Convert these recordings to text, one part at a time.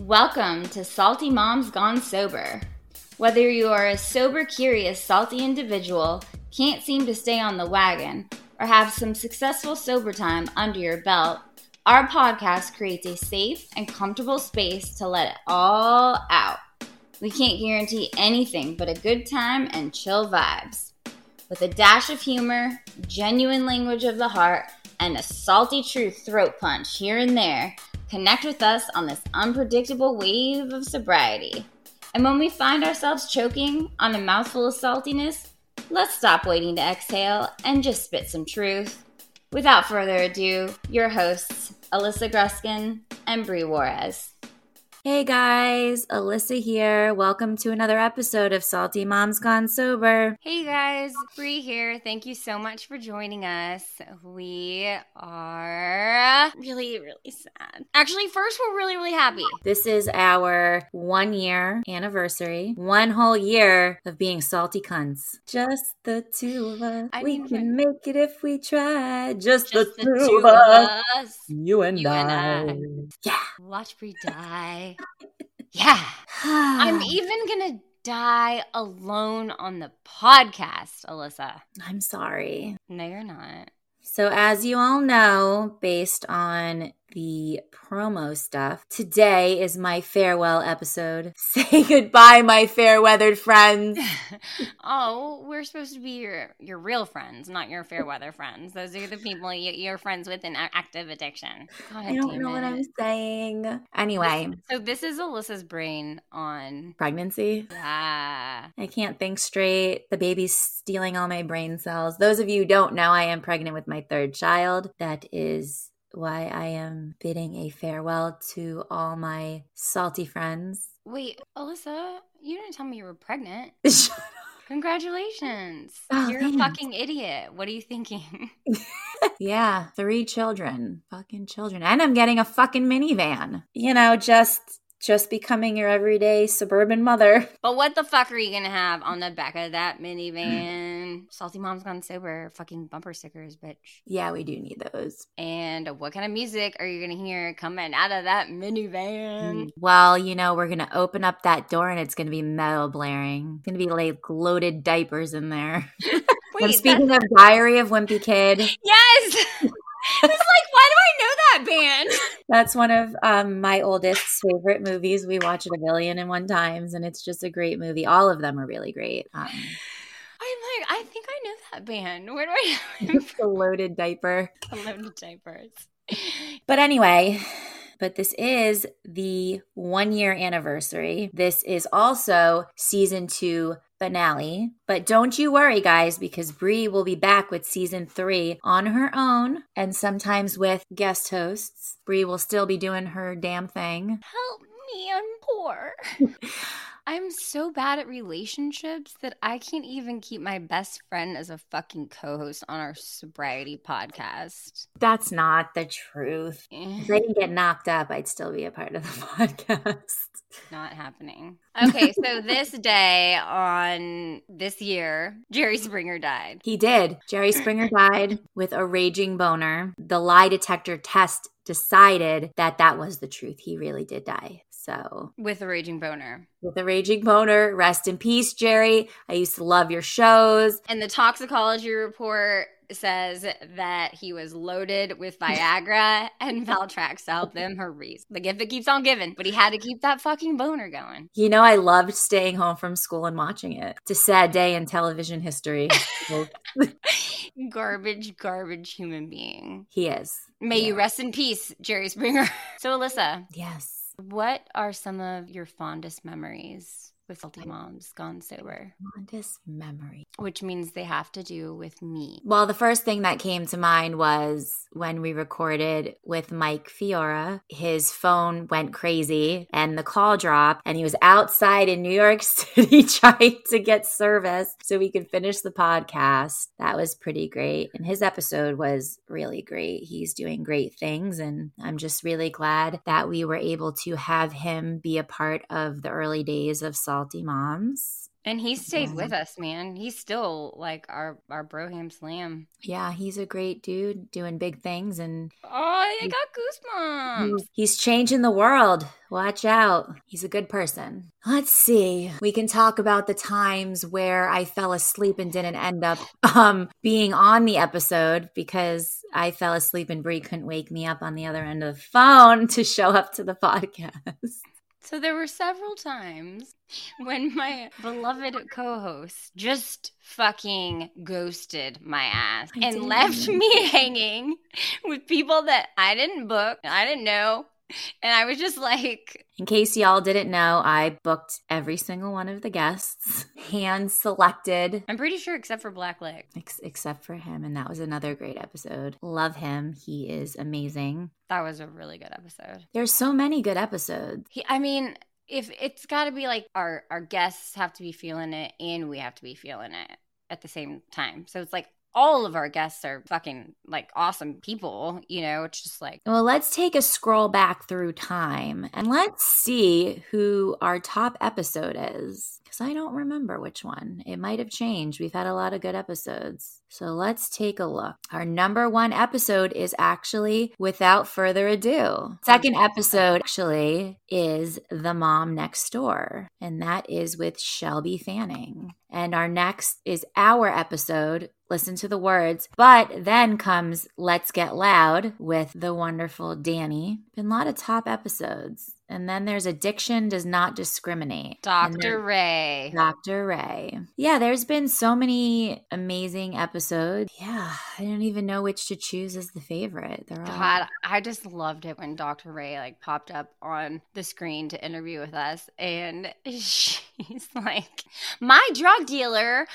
Welcome to Salty Moms Gone Sober. Whether you are a sober, curious, salty individual, can't seem to stay on the wagon, or have some successful sober time under your belt, our podcast creates a safe and comfortable space to let it all out. We can't guarantee anything but a good time and chill vibes. With a dash of humor, genuine language of the heart, and a salty truth throat punch here and there, connect with us on this unpredictable wave of sobriety. And when we find ourselves choking on a mouthful of saltiness, let's stop waiting to exhale and just spit some truth. Without further ado, your hosts, Alyssa Gruskin and Bree Juarez. Hey guys, Alyssa here. Welcome to another episode of Salty Moms Gone Sober. Hey guys, Bree here. Thank you so much for joining us. We are really sad. Actually, first we're really happy. This is our 1 year anniversary. 1 whole year of being salty cunts. Just the two of us. We can make it if we try. Just the two of us. You and I. Yeah. Watch Bree die. Yeah. I'm even gonna die alone on the podcast, Alyssa. I'm sorry. No, you're not. So as you all know, based on the promo stuff, today is my farewell episode. Say goodbye, my fair-weathered friends. Oh, we're supposed to be your real friends, not your fair weather friends. Those are the people you're friends with in active addiction. God, I don't know what I'm saying. Anyway. So this is Alyssa's brain on pregnancy. Yeah. I can't think straight. The baby's stealing all my brain cells. Those of you who don't know, I am pregnant with my 3rd child. That is why I am bidding a farewell to all my salty friends. Wait, Alyssa, you didn't tell me you were pregnant. Shut up. Congratulations. Oh, You're thanks. a fucking idiot. What are you thinking? Yeah, 3 children. Fucking children. And I'm getting a fucking minivan. You know, just becoming your everyday suburban mother. But what the fuck are you gonna have on the back of that minivan? Salty Moms Gone Sober fucking bumper stickers, bitch. Yeah, we do need those. And what kind of music are you gonna hear coming out of that minivan? Well, you know, we're gonna open up that door and it's gonna be metal blaring. It's gonna be like loaded diapers in there. Wait, and speaking of Diary of Wimpy Kid. Yes! It's like, why do I know that band? That's one of my oldest's favorite movies. We watch it 1,000,001 times, and it's just a great movie. All of them are really great. I'm like, I think I know that band. Where do I know it? The loaded diaper. The loaded diapers. But anyway, this is the 1 year anniversary. This is also season 2 finale. But don't you worry, guys, because Bree will be back with season 3 on her own and sometimes with guest hosts. Bree will still be doing her damn thing. Help me, I'm poor. I'm so bad at relationships that I can't even keep my best friend as a fucking co-host on our sobriety podcast. That's not the truth. If I didn't get knocked up, I'd still be a part of the podcast. Not happening. Okay, so this day on this year, Jerry Springer died. He did. Jerry Springer died with a raging boner. The lie detector test decided that was the truth. He really did die. So, with a raging boner. With a raging boner. Rest in peace, Jerry. I used to love your shows. And the toxicology report says that he was loaded with Viagra and Valtrex to help him herpes. The gift that keeps on giving. But he had to keep that fucking boner going. You know, I loved staying home from school and watching it. It's a sad day in television history. Garbage human being. He is. May you rest in peace, Jerry Springer. So, Alyssa. Yes. What are some of your fondest memories with Salty Moms Gone Sober? Fondest memory. Which means they have to do with me. Well, the first thing that came to mind was when we recorded with Mike Fiora. His phone went crazy and the call dropped and he was outside in New York City trying to get service so we could finish the podcast. That was pretty great. And his episode was really great. He's doing great things and I'm just really glad that we were able to have him be a part of the early days of Salty Moms. And he stayed with us, man. He's still like our Broham Slam. Yeah, he's a great dude doing big things, and oh, I got goosebumps. He's changing the world. Watch out. He's a good person. Let's see. We can talk about the times where I fell asleep and didn't end up being on the episode because I fell asleep and Brie couldn't wake me up on the other end of the phone to show up to the podcast. So there were several times when my beloved co-host just fucking ghosted my ass and left me hanging with people that I didn't book, I didn't know. And I was just like... In case y'all didn't know, I booked every single one of the guests, hand-selected. I'm pretty sure except for Black Leg. Except for him, and that was another great episode. Love him. He is amazing. That was a really good episode. There's so many good episodes. If it's got to be like our guests have to be feeling it and we have to be feeling it at the same time. So it's like all of our guests are fucking like awesome people, you know, it's just like. Well, let's take a scroll back through time and let's see who our top episode is. Because I don't remember which one. It might have changed. We've had a lot of good episodes. So let's take a look. Our number one episode is actually Without Further Ado. Second episode actually is The Mom Next Door. And that is with Shelby Fanning. And our next is our episode, Listen to the Words. But then comes Let's Get Loud with the wonderful Danny. Been a lot of top episodes. And then there's Addiction Does Not Discriminate. Dr. Ray. Dr. Ray. Yeah, there's been so many amazing episodes. Yeah, I don't even know which to choose as the favorite. They're all... God, I just loved it when Dr. Ray like popped up on the screen to interview with us. And she's like, my drug dealer,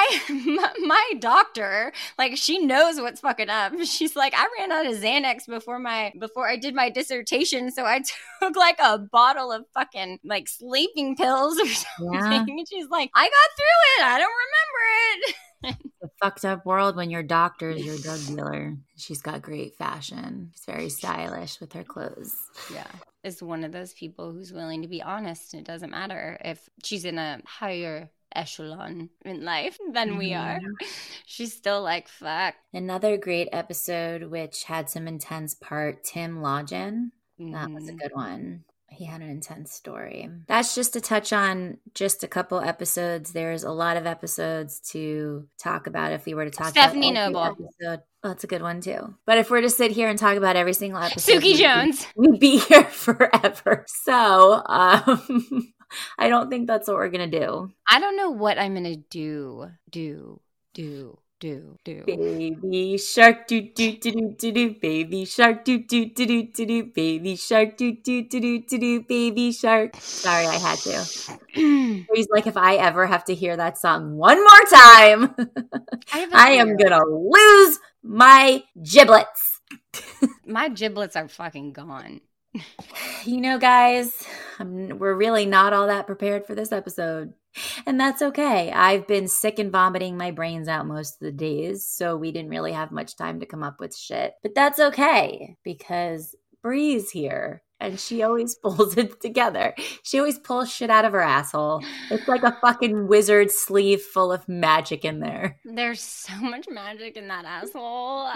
my doctor, like she knows what's fucking up. She's like, I ran out of Xanax before I did my dissertation. So I took like a bottle of fucking like sleeping pills or something. Yeah. And she's like, I got through it. I don't remember it. It's a fucked up world when your doctor is your drug dealer. She's got great fashion. She's very stylish with her clothes. Yeah. Is one of those people who's willing to be honest. It doesn't matter if she's in a higher echelon in life than we are. She's still like, fuck. Another great episode which had some intense part, Tim Lodgen. That was a good one. He had an intense story. That's just to touch on just a couple episodes. There's a lot of episodes to talk about if we were to talk Stephanie about Noble. Episode. Oh, that's a good one too. But if we're to sit here and talk about every single episode, Suki Jones, we'd be here forever. So I don't think that's what we're going to do. I don't know what I'm going to do. Baby shark do do do do do do, baby shark do do do do do do, baby shark do do do do do do, baby shark. Sorry, I had to. He's like, if I ever have to hear that song one more time, I am gonna lose my giblets. My giblets are fucking gone. You know, guys, we're really not all that prepared for this episode. And that's okay. I've been sick and vomiting my brains out most of the days, so we didn't really have much time to come up with shit. But that's okay, because Bree's here, and she always pulls it together. She always pulls shit out of her asshole. It's like a fucking wizard sleeve full of magic in there. There's so much magic in that asshole.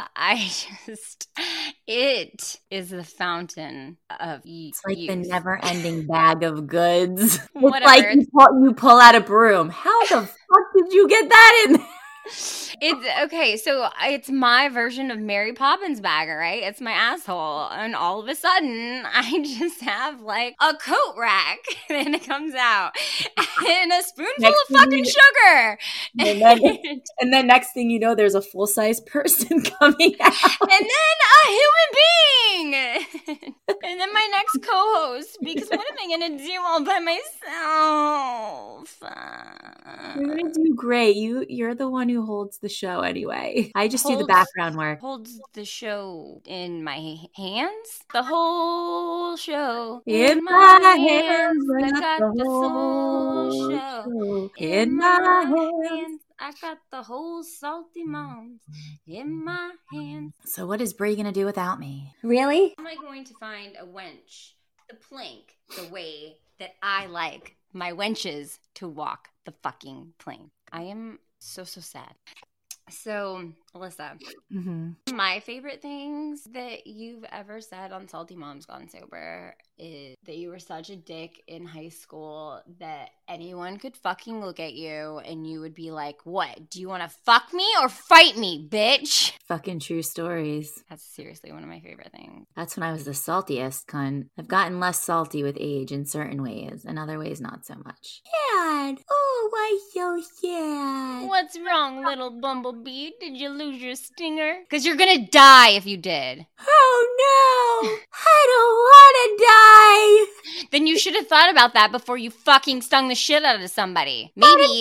It is the fountain of youth. It's like the never-ending bag of goods. Whatever. It's like you pull out a broom. How the fuck did you get that in there? It's okay, so it's my version of Mary Poppins bag, right? It's my asshole, and all of a sudden, I just have like a coat rack, and it comes out, and a spoonful of fucking sugar, and then next thing you know, there's a full-size person coming out, and then a human being, and then my next co-host. Because what am I gonna do all by myself? You're gonna do great. You're the one who holds the show anyway. I just do the background work. Holds the show in my hands. The whole show in my hands. I got the whole show in my hands. I got the whole Salty Moms in my hands. So what is Brie gonna do without me? Really? How am I going to find a wench the plank the way that I like my wenches to walk the fucking plank. I am so sad. So, Alyssa, my favorite things that you've ever said on Salty Moms Gone Sober is that you were such a dick in high school that anyone could fucking look at you and you would be like, what? Do you want to fuck me or fight me, bitch? Fucking true stories. That's seriously one of my favorite things. That's when I was the saltiest, cunt. I've gotten less salty with age in certain ways, in other ways not so much. Dad! Oh, why so sad? What's wrong, little bumblebee? Did you lose your stinger? Because you're gonna die if you did. Oh no! I don't want to die! Then you should have thought about that before you fucking stung the shit out of somebody.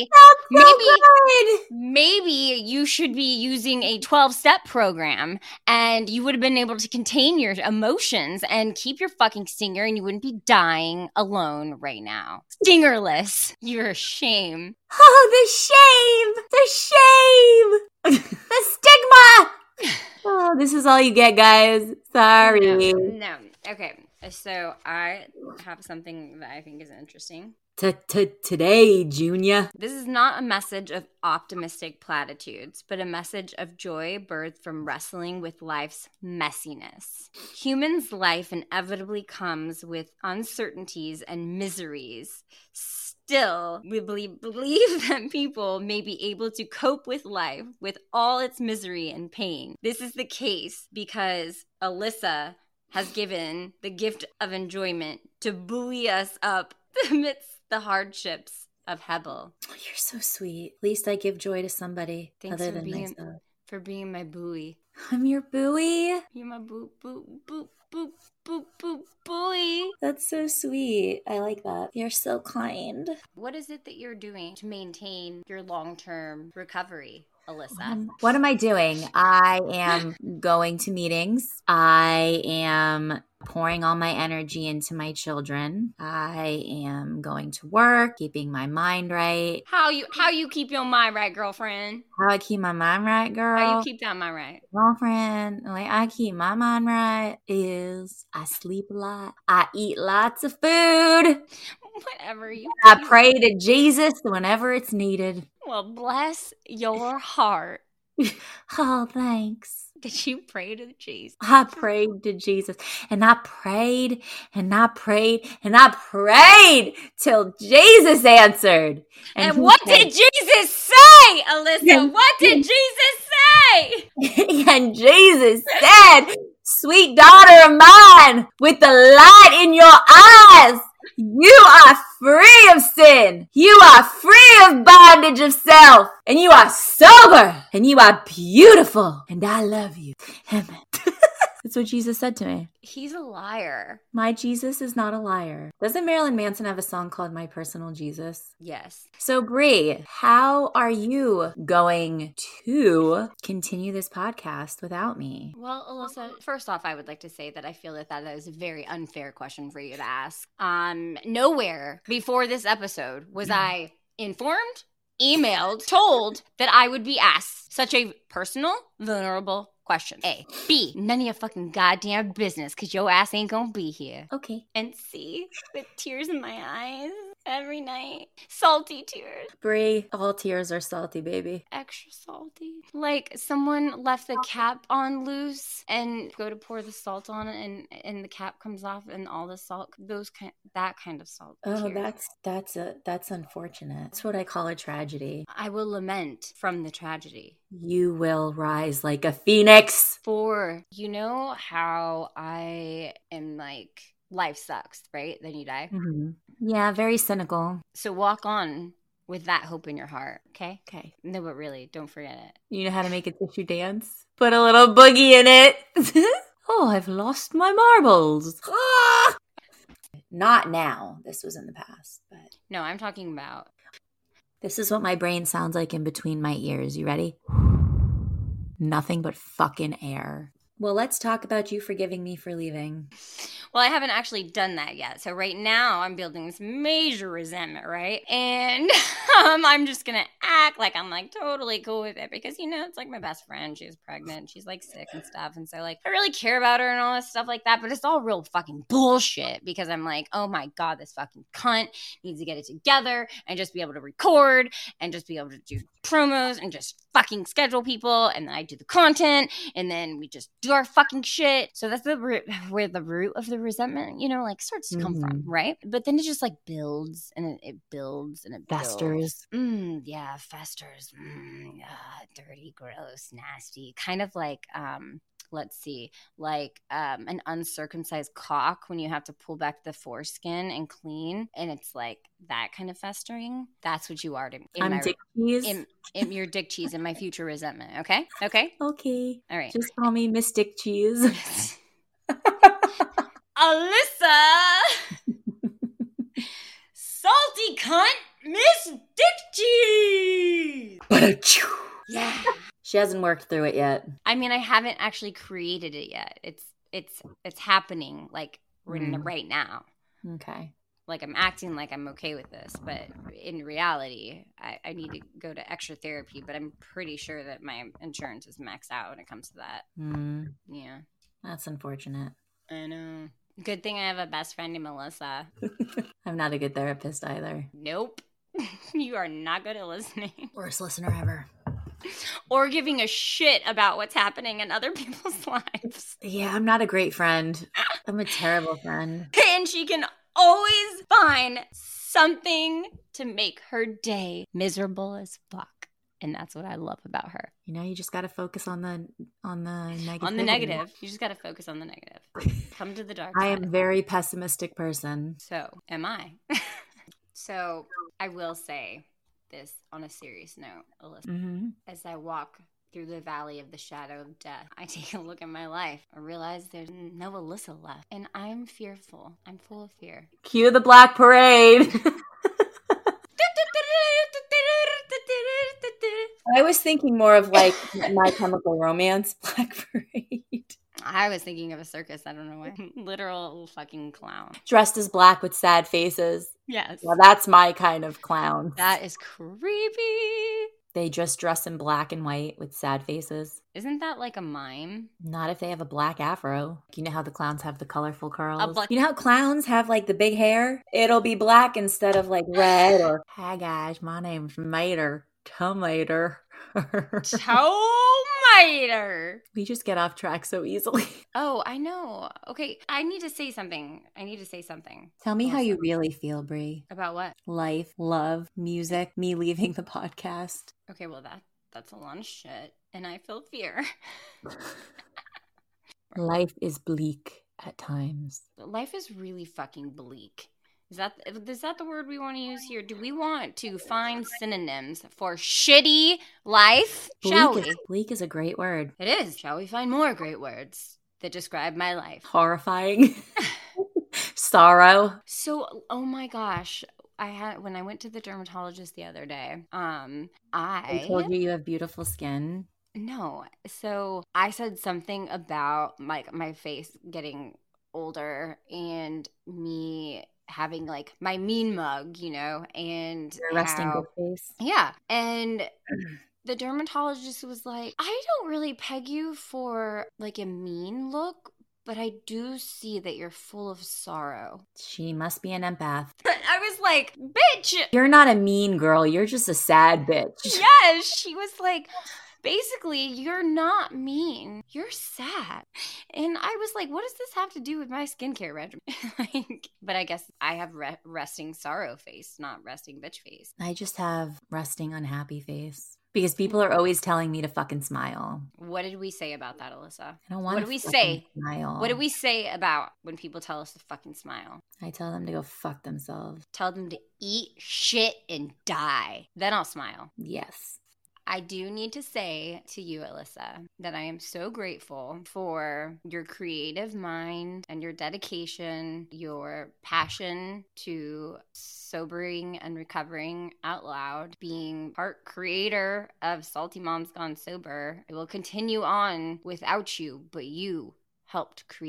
Maybe you should be using a 12-step program and you would have been able to contain your emotions and keep your fucking stinger and you wouldn't be dying alone right now. Stingerless. You're a shame. Oh, the shame! The stigma! Oh, this is all you get, guys. Sorry. No. Okay. So I have something that I think is interesting. Today, Junior. This is not a message of optimistic platitudes, but a message of joy birthed from wrestling with life's messiness. Humans' life inevitably comes with uncertainties and miseries. Still, we believe that people may be able to cope with life with all its misery and pain. This is the case because Alyssa has given the gift of enjoyment to buoy us up amidst the hardships of Hebel. Oh, you're so sweet. At least I give joy to somebody other than myself. For being my buoy. I'm your buoy. You're my buoy. That's so sweet. I like that. You're so kind. What is it that you're doing to maintain your long-term recovery, Alyssa? What am I doing? I am going to meetings. I am pouring all my energy into my children. I am going to work, keeping my mind right. How you keep your mind right, girlfriend? How I keep my mind right, girl? How you keep that mind right? Girlfriend, the way I keep my mind right is I sleep a lot. I eat lots of food. Whatever you I pray to Jesus whenever it's needed. Well, bless your heart. Oh, thanks. Did you pray to Jesus? I prayed to Jesus, and I prayed, and I prayed, and I prayed till Jesus answered. And what did Jesus say, Alyssa? What did Jesus say? And Jesus said, sweet daughter of mine, with the light in your eyes, you are free of sin. You are free of bondage of self. And you are sober. And you are beautiful. And I love you. Amen. That's what Jesus said to me. He's a liar. My Jesus is not a liar. Doesn't Marilyn Manson have a song called My Personal Jesus? Yes. So, Brie, how are you going to continue this podcast without me? Well, Alyssa, first off, I would like to say that I feel that is a very unfair question for you to ask. Nowhere before this episode was I informed, emailed, told that I would be asked such a personal, vulnerable question. A. B. None of your fucking goddamn business, because your ass ain't gonna be here. Okay. And C. With tears in my eyes every night. Salty tears. Brie, all tears are salty, baby. Extra salty. Like someone left the cap on loose and go to pour the salt on it and the cap comes off and all the salt, that kind of salt. Oh, tears. that's unfortunate. That's what I call a tragedy. I will lament from the tragedy. You will rise like a phoenix. For you know how I am like, life sucks, right? Then you die. Mm-hmm. Yeah, very cynical. So walk on with that hope in your heart, okay? Okay. No, but really, don't forget it. You know how to make a tissue dance? Put a little boogie in it. Oh, I've lost my marbles. Ah! Not now. This was in the past, but no, I'm talking about. This is what my brain sounds like in between my ears. You ready? Nothing but fucking air. Well, let's talk about you forgiving me for leaving. Well, I haven't actually done that yet. So right now I'm building this major resentment, right? And I'm just going to act like I'm like totally cool with it because, it's like my best friend. She's pregnant. She's like sick and stuff. And so like I really care about her and all this stuff like that. But it's all real fucking bullshit because I'm like, oh my God, this fucking cunt needs to get it together and just be able to record and just be able to do promos and just fucking schedule people. And then I do the content and then we just do our fucking shit. So that's where the root of the resentment, like starts to come from, right? But then it just like builds and it builds and it Festers. Yeah, festers. Dirty, gross, nasty. Kind of like, let's see, like an uncircumcised cock when you have to pull back the foreskin and clean, and it's like that kind of festering. That's what you are to me. I'm dick cheese. In your dick cheese in my future resentment. Okay. Okay. All right. Just call me Miss Dick Cheese. Alyssa, salty cunt, Miss Dick Cheese. Yeah. She hasn't worked through it yet. I mean, I haven't actually created it yet. It's happening like right now. Okay. Like I'm acting like I'm okay with this, but in reality, I need to go to extra therapy. But I'm pretty sure that my insurance is maxed out when it comes to that. Yeah. That's unfortunate. I know. Good thing I have a best friend named Melissa. I'm not a good therapist either. Nope. You are not good at listening. Worst listener ever. Or giving a shit about what's happening in other people's lives. Yeah, I'm not a great friend. I'm a terrible friend. And she can always find something to make her day miserable as fuck. And that's what I love about her. You just got to focus on the negative. On the negative. You just got to focus on the negative. Come to the dark side. I am a very pessimistic person. So am I. So I will say this on a serious note, Alyssa. As I walk through the valley of the shadow of death, I take a look at my life. I realize there's no Alyssa left. And I'm fearful. I'm full of fear. Cue the Black Parade. I was thinking more of like My Chemical Romance, Black Parade. I was thinking of a circus. I don't know why. Literal fucking clown. Dressed as black with sad faces. Yes. Well, that's my kind of clown. That is creepy. They just dress in black and white with sad faces. Isn't that like a mime? Not if they have a black afro. You know how the clowns have the colorful curls? You know how clowns have like the big hair? It'll be black instead of like red or, hi guys, my name's Mater. Tomater. Tomater. We just get off track so easily. Oh, I know. Okay, I need to say something. Tell me how you really feel, Brie. About what? Life, love, music, me leaving the podcast. Okay, well that's a lot of shit, and I feel fear. Life is bleak at times. Life is really fucking bleak. Is that the word we want to use here? Do we want to find synonyms for shitty life? Shall we? Bleak is a great word. It is. Shall we find more great words that describe my life? Horrifying. Sorrow. So, oh my gosh. When I went to the dermatologist the other day, I told you have beautiful skin. No. So I said something about like my face getting older and me having like my mean mug, and your resting good face. Yeah. And the dermatologist was like, I don't really peg you for like a mean look, but I do see that you're full of sorrow. She must be an empath. I was like, bitch! You're not a mean girl. You're just a sad bitch. Yes. She was like, basically, you're not mean. You're sad. And I was like, what does this have to do with my skincare regimen? But I guess I have resting sorrow face, not resting bitch face. I just have resting unhappy face. Because people are always telling me to fucking smile. What did we say about that, Alyssa? I don't want to smile. What did we say about when people tell us to fucking smile? I tell them to go fuck themselves. Tell them to eat shit and die. Then I'll smile. Yes. I do need to say to you, Alyssa, that I am so grateful for your creative mind and your dedication, your passion to sobering and recovering out loud, being part creator of Salty Moms Gone Sober. It will continue on without you, but you helped create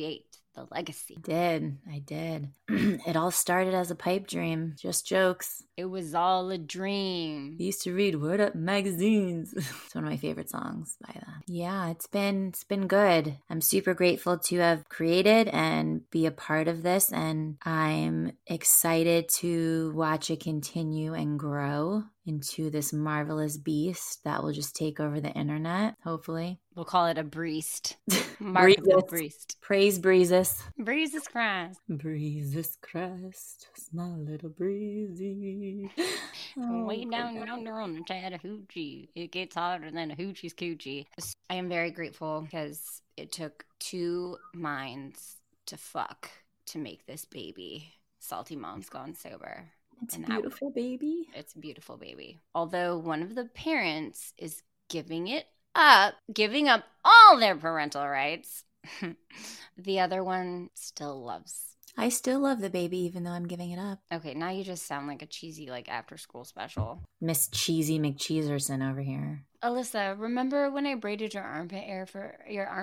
the legacy. I did. It all started as a pipe dream. Just jokes. It was all a dream. I used to read Word Up magazines. It's one of my favorite songs by them. Yeah, it's been good. I'm super grateful to have created and be a part of this, and I'm excited to watch it continue and grow into this marvelous beast that will just take over the internet, hopefully. We'll call it a breast. Marketable breast. Praise Breezes. Breezes Christ. Breezes Christ, small little breezy. Way down yonder on the Chattahoochee, it gets hotter than a hoochie's coochie. I am very grateful because it took 2 minds to fuck to make this baby. Salty Mom's Gone Sober. It's a beautiful baby. It's a beautiful baby. Although one of the parents is giving up all their parental rights, the other one still loves. I still love the baby even though I'm giving it up. Okay, now you just sound like a cheesy, after school special. Miss Cheesy McCheeserson over here. Alyssa, remember when I braided your armpit hair for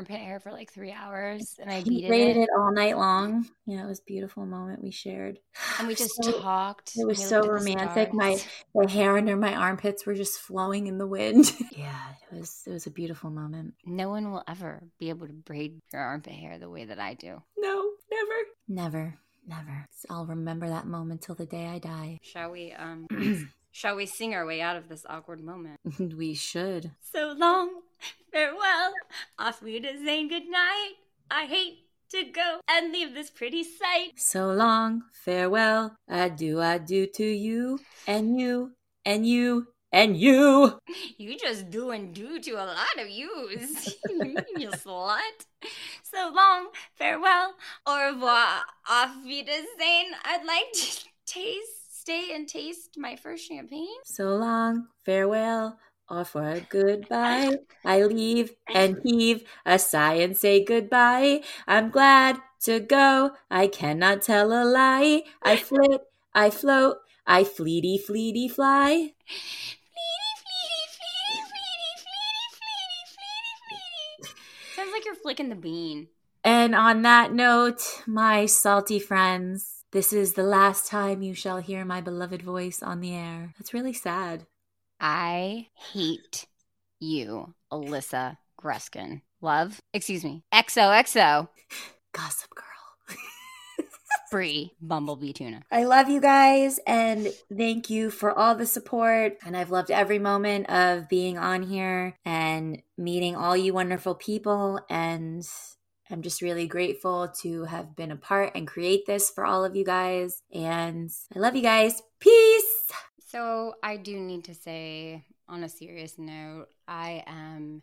3 hours and I beat braided it all night long? Yeah, it was a beautiful moment we shared. And we just talked. It was so romantic. The hair under my armpits were just flowing in the wind. Yeah, it was a beautiful moment. No one will ever be able to braid your armpit hair the way that I do. No, never. I'll remember that moment till the day I die. Shall we Shall we sing our way out of this awkward moment? We should. So long, farewell, off we to say goodnight. I hate to go and leave this pretty sight. So long, farewell, adieu to you, and you, and you, and you. You just do and do to a lot of yous, you slut. So long, farewell, au revoir, auf Wiedersehen. I'd like to stay and taste my first champagne. So long, farewell, or for a goodbye. I leave and heave a sigh and say goodbye. I'm glad to go. I cannot tell a lie. I flit, I float, I fleety fly. Sounds like you're flicking the bean. And on that note, my salty friends, this is the last time you shall hear my beloved voice on the air. That's really sad. I hate you, Alyssa Gruskin. Love? Excuse me. XOXO. Gossip Girl. Free Bumblebee Tuna. I love you guys and thank you for all the support. And I've loved every moment of being on here and meeting all you wonderful people. And I'm just really grateful to have been a part and create this for all of you guys. And I love you guys. Peace. So I do need to say, on a serious note, I am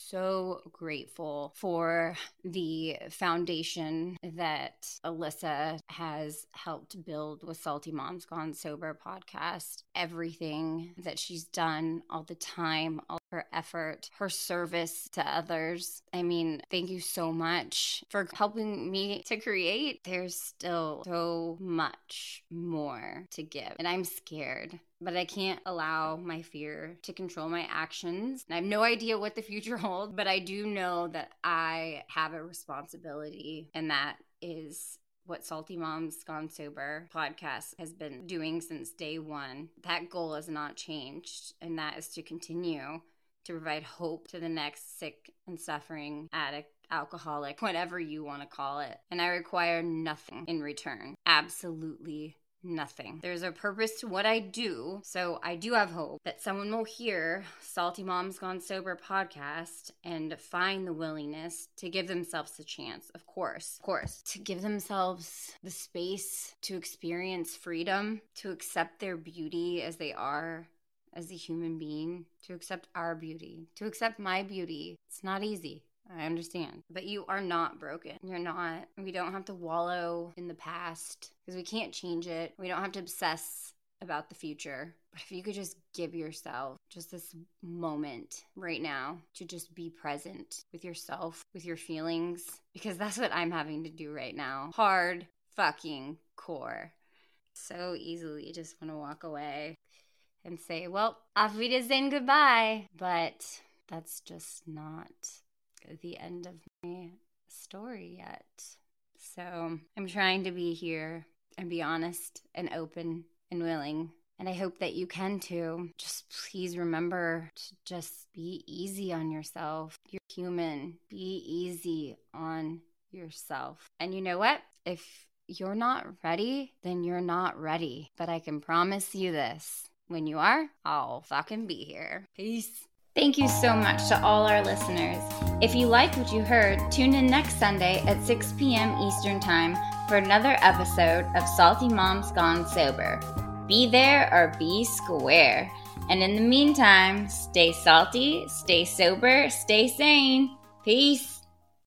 so grateful for the foundation that Alyssa has helped build with Salty Moms Gone Sober podcast. Everything that she's done, all the time, all her effort, her service to others. I mean, thank you so much for helping me to create. There's still so much more to give, and I'm scared. But I can't allow my fear to control my actions. And I have no idea what the future holds, but I do know that I have a responsibility, and that is what Salty Moms Gone Sober podcast has been doing since day one. That goal has not changed, and that is to continue to provide hope to the next sick and suffering addict, alcoholic, whatever you want to call it. And I require nothing in return. Absolutely nothing. There's a purpose to what I do, so I do have hope that someone will hear Salty Moms Gone Sober podcast and find the willingness to give themselves a chance, of course, to give themselves the space to experience freedom, to accept their beauty as they are, as a human being, to accept our beauty, to accept my beauty. It's not easy. I understand. But you are not broken. You're not. We don't have to wallow in the past because we can't change it. We don't have to obsess about the future. But if you could just give yourself just this moment right now to just be present with yourself, with your feelings, because that's what I'm having to do right now. Hard fucking core. So easily just want to walk away and say, well, auf Wiedersehen, goodbye. But that's just not the end of my story yet. So I'm trying to be here and be honest and open and willing. And I hope that you can too. Just please remember to just be easy on yourself. You're human. Be easy on yourself. And you know what? If you're not ready, then you're not ready. But I can promise you this. When you are, I'll fucking be here. Peace. Thank you so much to all our listeners. If you liked what you heard, tune in next Sunday at 6 p.m. Eastern Time for another episode of Salty Moms Gone Sober. Be there or be square. And in the meantime, stay salty, stay sober, stay sane. Peace.